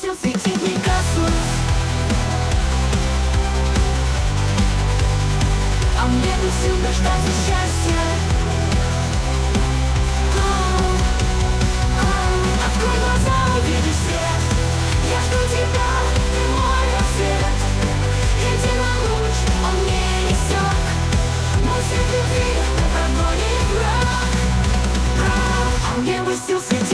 все светит, не коснусь. А мне бы сил дождаться счастья. Открой глаза, увидишь свет. Я жду тебя, ты мой рассвет. Единый луч, он не несет. Мой свет любви, на прогоне враг. А мне бы сил светить.